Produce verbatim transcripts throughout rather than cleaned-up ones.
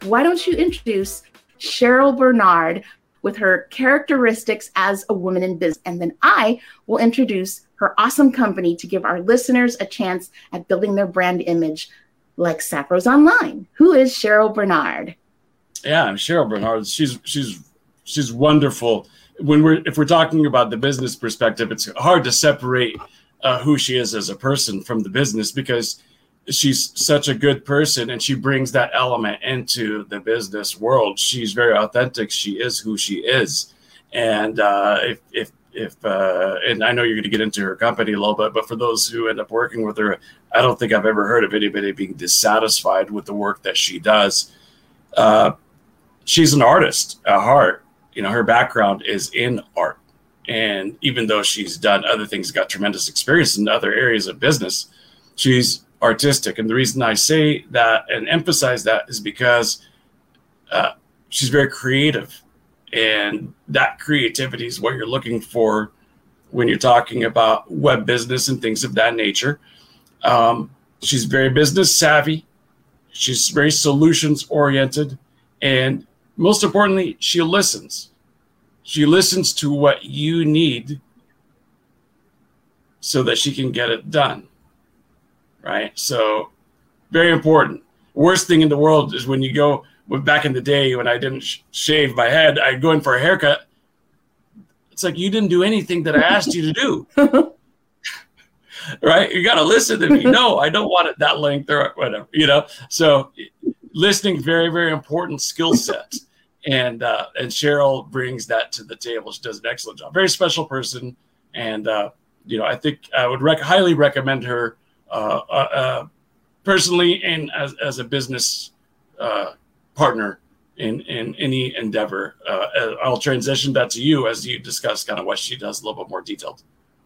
why don't you introduce Cheryl Bernard with her characteristics as a woman in business, and then I will introduce her awesome company to give our listeners a chance at building their brand image like Sapphiros Online. Who is Cheryl Bernard? Yeah, I'm Cheryl Bernard. She's she's she's wonderful. When we're if we're talking about the business perspective, it's hard to separate uh, who she is as a person from the business, because she's such a good person and she brings that element into the business world. She's very authentic. She is who she is. And uh, if, if, if, uh, and I know you're going to get into her company a little bit, but for those who end up working with her, I don't think I've ever heard of anybody being dissatisfied with the work that she does. Uh, she's an artist at heart. You know, her background is in art. And even though she's done other things, got tremendous experience in other areas of business, she's artistic. And the reason I say that and emphasize that is because uh, she's very creative, and that creativity is what you're looking for when you're talking about web business and things of that nature. Um, she's very business savvy. She's very solutions oriented. And most importantly, she listens. She listens to what you need so that she can get it done. Right. So very important. Worst thing in the world is when you go when back in the day when I didn't sh- shave my head, I'd go in for a haircut. It's like, you didn't do anything that I asked you to do. Right. You got to listen to me. No, I don't want it that length or whatever, you know. So listening, very, very important skill set. And uh, and Cheryl brings that to the table. She does an excellent job. Very special person. And, uh, you know, I think I would rec- highly recommend her. Uh, uh, uh, personally and as, as a business uh, partner in, in any endeavor. Uh, I'll transition that to you as you discuss kind of what she does a little bit more detailed.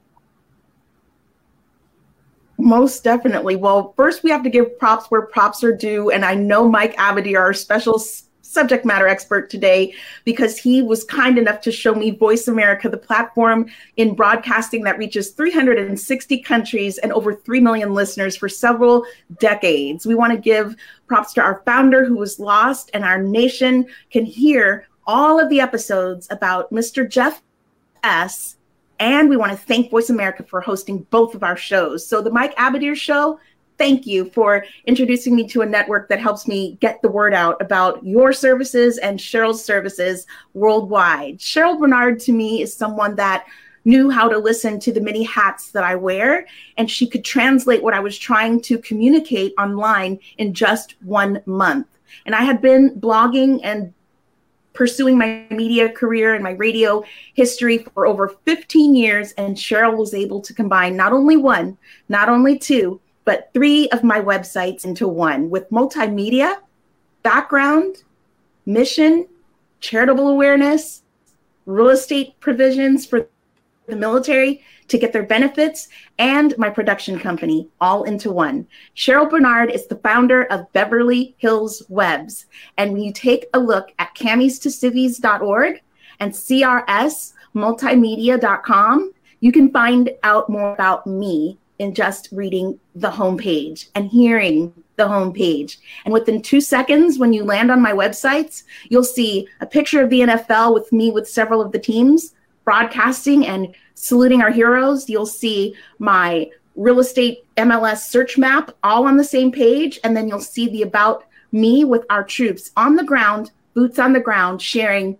Most definitely. Well, first we have to give props where props are due. And I know Mike Abadir, our special subject matter expert today, because he was kind enough to show me Voice America, the platform in broadcasting that reaches three hundred sixty countries and over three million listeners for several decades. We want to give props to our founder who was lost, and our nation can hear all of the episodes about Mister Jeff S. And we want to thank Voice America for hosting both of our shows. So the Mike Abadir Show, thank you for introducing me to a network that helps me get the word out about your services and Cheryl's services worldwide. Cheryl Bernard, to me, is someone that knew how to listen to the many hats that I wear, and she could translate what I was trying to communicate online in just one month. And I had been blogging and pursuing my media career and my radio history for over fifteen years, and Cheryl was able to combine not only one, not only two, but three of my websites into one, with multimedia, background, mission, charitable awareness, real estate provisions for the military to get their benefits, and my production company all into one. Cheryl Bernard is the founder of Beverly Hills Webs. And when you take a look at camis to civis dot org and c r s multimedia dot com, you can find out more about me in just reading the homepage and hearing the homepage. And within two seconds, when you land on my websites, you'll see a picture of the N F L with me with several of the teams broadcasting and saluting our heroes. You'll see my real estate M L S search map all on the same page. And then you'll see the About Me with our troops on the ground, boots on the ground, sharing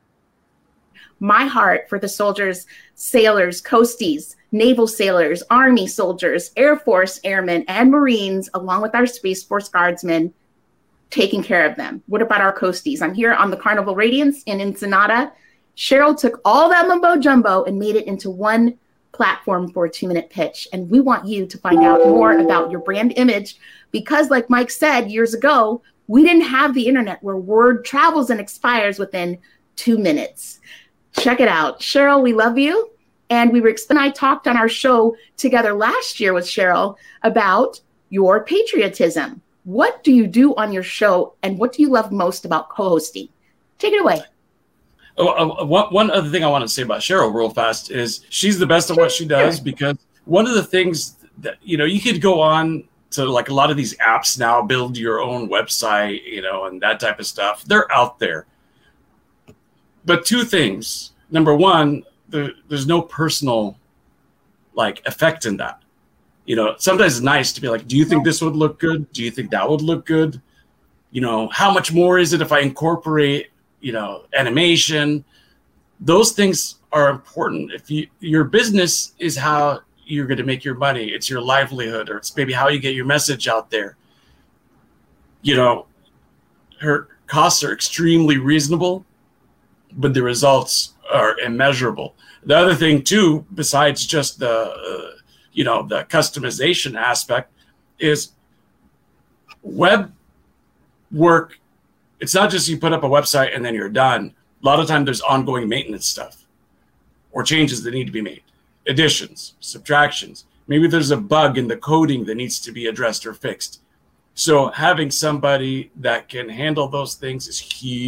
my heart for the soldiers, sailors, coasties, naval sailors, Army soldiers, Air Force airmen, and Marines, along with our Space Force guardsmen, taking care of them. What about our coasties? I'm here on the Carnival Radiance in Ensenada. Cheryl took all that mumbo jumbo and made it into one platform for a two-minute pitch. And we want you to find out more about your brand image, because like Mike said years ago, we didn't have the internet where word travels and expires within two minutes. Check it out. Cheryl, we love you. And we were, and I talked on our show together last year with Cheryl about your patriotism. What do you do on your show, and what do you love most about co-hosting? Take it away. Oh, uh, one, one other thing I want to say about Cheryl real fast is she's the best at what she does, because one of the things that, you know, you could go on to like a lot of these apps now, build your own website, you know, and that type of stuff. They're out there. But two things. Number one, there, there's no personal like effect in that. You know, sometimes it's nice to be like, do you think this would look good? Do you think that would look good? You know, how much more is it if I incorporate, you know, animation? Those things are important. If you, your business is how you're going to make your money, it's your livelihood, or it's maybe how you get your message out there. You know, her costs are extremely reasonable, but the results are immeasurable. The other thing too, besides just the, uh, you know, the customization aspect, is web work. It's not just you put up a website and then you're done. A lot of time there's ongoing maintenance stuff or changes that need to be made. Additions, subtractions. Maybe there's a bug in the coding that needs to be addressed or fixed. So having somebody that can handle those things is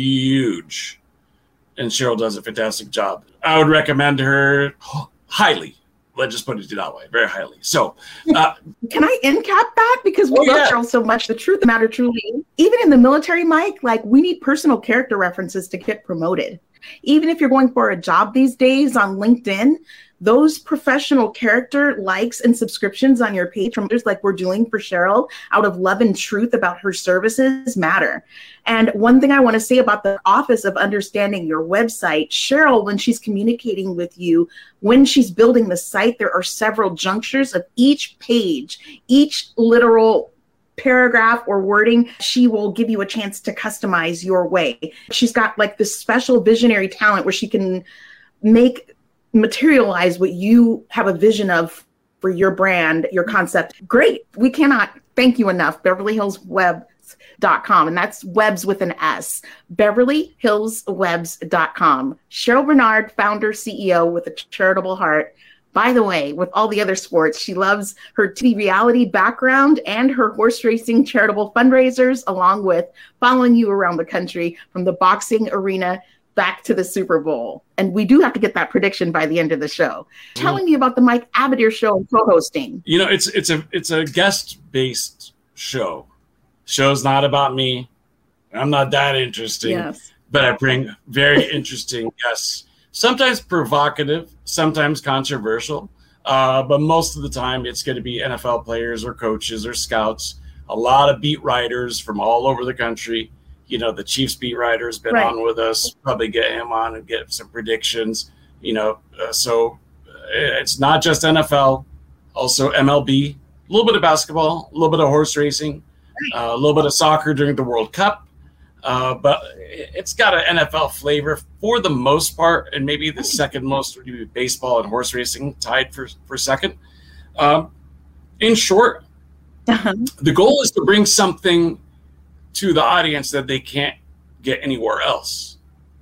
huge. And Cheryl does a fantastic job. I would recommend her highly. Let's just put it that way, very highly. So uh, can I end cap that? Because we oh, love yeah. Cheryl so much. The truth of the matter, truly, even in the military, Mike, like we need personal character references to get promoted. Even if you're going for a job these days on LinkedIn, those professional character likes and subscriptions on your page from just like we're doing for Cheryl out of love and truth about her services matter. And one thing I want to say about the Office of Understanding Your Website, Cheryl, when she's communicating with you, when she's building the site, there are several junctures of each page, each literal paragraph or wording, she will give you a chance to customize your way. She's got like this special visionary talent where she can make materialize what you have a vision of for your brand, your concept. Great. We cannot thank you enough. Beverly Hills Webs dot com. And that's webs with an S. Beverly Hills Webs dot com. Cheryl Bernard, founder, C E O with a charitable heart. By the way, with all the other sports, she loves her T V reality background and her horse racing charitable fundraisers, along with following you around the country from the boxing arena back to the Super Bowl. And we do have to get that prediction by the end of the show. Mm. Telling me about the Mike Abadir show and co-hosting. You know, it's it's a it's a guest-based show. Show's not about me. I'm not that interesting. Yes. But I bring very interesting guests. Sometimes provocative, sometimes controversial. Uh, but most of the time it's going to be N F L players or coaches or scouts. A lot of beat writers from all over the country. You know, the Chiefs beat writer has been right. on with us. Probably get him on and get some predictions. You know, uh, so it's not just N F L, also M L B, a little bit of basketball, a little bit of horse racing, uh, a little bit of soccer during the World Cup. Uh, but it's got an N F L flavor for the most part, and maybe the second most would be baseball and horse racing, tied for, for second. Um, in short, uh-huh. the goal is to bring something to the audience that they can't get anywhere else.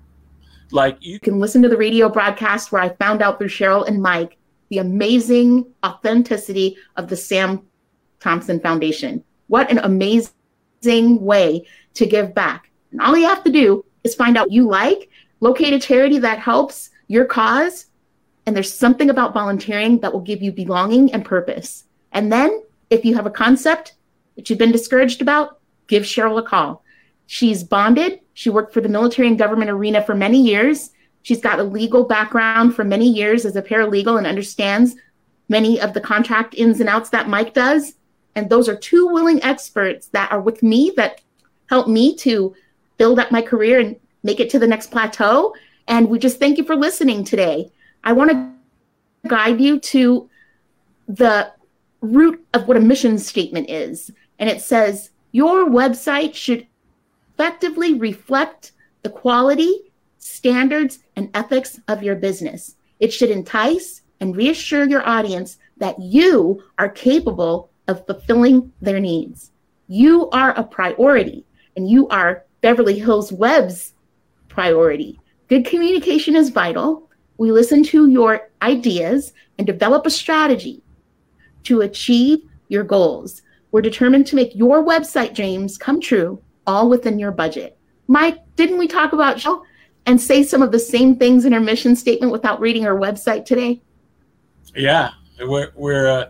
Like you-, you can listen to the radio broadcast where I found out through Cheryl and Mike the amazing authenticity of the Sam Thompson Foundation. What an amazing way to give back. And all you have to do is find out what you like, locate a charity that helps your cause, and there's something about volunteering that will give you belonging and purpose. And then if you have a concept that you've been discouraged about, give Cheryl a call. She's bonded. She worked for the military and government arena for many years. She's got a legal background for many years as a paralegal and understands many of the contract ins and outs that Mike does. And those are two willing experts that are with me that help me to build up my career and make it to the next plateau. And we just thank you for listening today. I want to guide you to the root of what a mission statement is. And it says, your website should effectively reflect the quality, standards, and ethics of your business. It should entice and reassure your audience that you are capable of fulfilling their needs. You are a priority, and you are Beverly Hills Web's priority. Good communication is vital. We listen to your ideas and develop a strategy to achieve your goals. We're determined to make your website dreams come true, all within your budget. Mike, didn't we talk about Cheryl and say some of the same things in her mission statement without reading her website today? Yeah, we're, we're uh,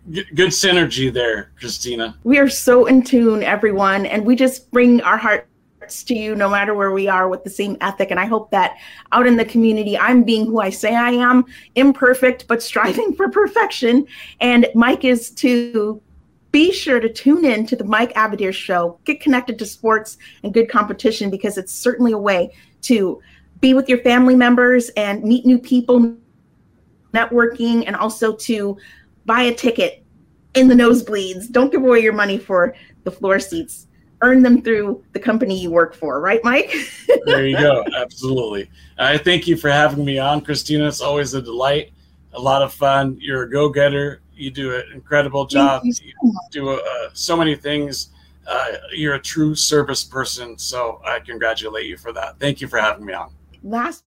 G- good synergy there, Christina. We are so in tune, everyone, and we just bring our hearts to you no matter where we are with the same ethic. And I hope that out in the community, I'm being who I say I am, imperfect, but striving for perfection. And Mike is too. Be sure to tune in to the Mike Abadir Show. Get connected to sports and good competition, because it's certainly a way to be with your family members and meet new people, networking, and also to buy a ticket in the nosebleeds. Don't give away your money for the floor seats. Earn them through the company you work for. Right, Mike? There you go. Absolutely. I thank you for having me on, Christina. It's always a delight, a lot of fun. You're a go-getter. You do an incredible job. You, so you do uh, so many things. Uh, you're a true service person, so I congratulate you for that. Thank you for having me on. Last